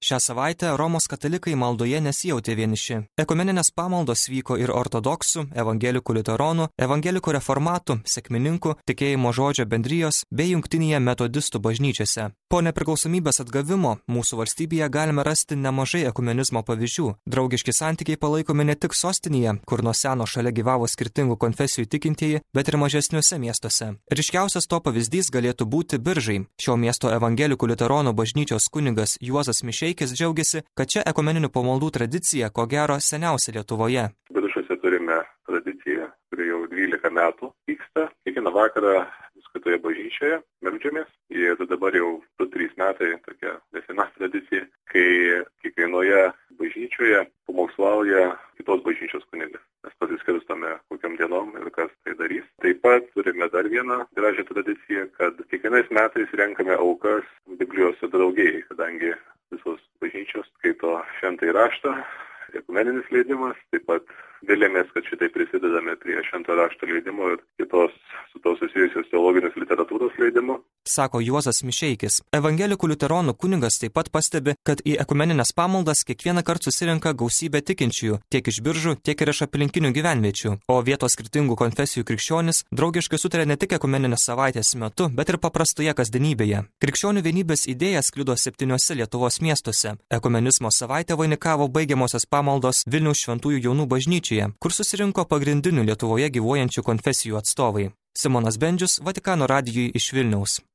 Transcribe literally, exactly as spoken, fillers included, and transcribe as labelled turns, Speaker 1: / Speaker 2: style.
Speaker 1: Šią savaitę Romos katalikai maldoje nesijautė vieniši. Ekumeninės pamaldos vyko ir ortodoksų, evangelikų liuteronų, evangelikų reformatų, sekmininkų, tikėjimo žodžio bendrijos bei jungtinėje metodistų bažnyčiose. Po nepriklausomybės atgavimo mūsų valstybėje galime rasti nemažai ekumenizmo pavyzdžių. Draugiški santykiai palaikomi ne tik sostinėje, kur nuo seno šalia gyvavo skirtingų konfesijų tikintieji, bet ir mažesniuose miestuose. Ryškiausias to pavyzdys galėtų būti Biržai. Šio miesto evangelikų liuteronų bažnyčios kunigas Juozas Mišeikis džiaugiasi, kad čia ekumeninių pamaldų tradicija ko gero seniausia Lietuvoje.
Speaker 2: Biržuose turime tradiciją, kuri jau dvylika metų vyksta. Kiekvieną vakarą viskatoje bažnyčioje meldžiamės. Ir dabar jau du trys metai tokia nesena tradicija, kai kiekvienoje bažnyčioje pamokslauja kitos bažnyčios kunigas. Mes pasiskirstome kokiam dienom ir kas tai darys. Taip pat turime dar vieną gražią tradiciją, kad kiekvienais metais renkame aukas Biblijos draugijai, kadangi visos bažnyčios skaito šventąjį raštą, ekumeninis leidimas, taip pat vėlėmės, kad šitai prisidedame prie švento rašto leidimo ir kitos su to susijusios teologinės literatūros leidimo.
Speaker 1: Sako Juozas Mišeikis. Evangelikų liuteronų kunigas taip pat pastebi, kad į ekumeninės pamaldas kiekvieną kartą susirenka gausybė tikinčiųjų, tiek iš Biržų, tiek ir iš aplinkinių gyvenviečių, o vietos skirtingų konfesijų krikščionys draugiškai sutarė ne tik ekumeninės savaitės metu, bet ir paprastoje kasdienybėje. Krikščionių vienybės idėja sklido septyniuose Lietuvos miestuose. Ekumenizmo savaitę vainikavo baigiamosios pamaldos Vilniaus šventųjų jaunų bažnyčioje, kur susirinko pagrindinių Lietuvoje gyvuojančių konfesijų atstovai. Simonas Bendžius, Vatikano radijui iš Vilniaus.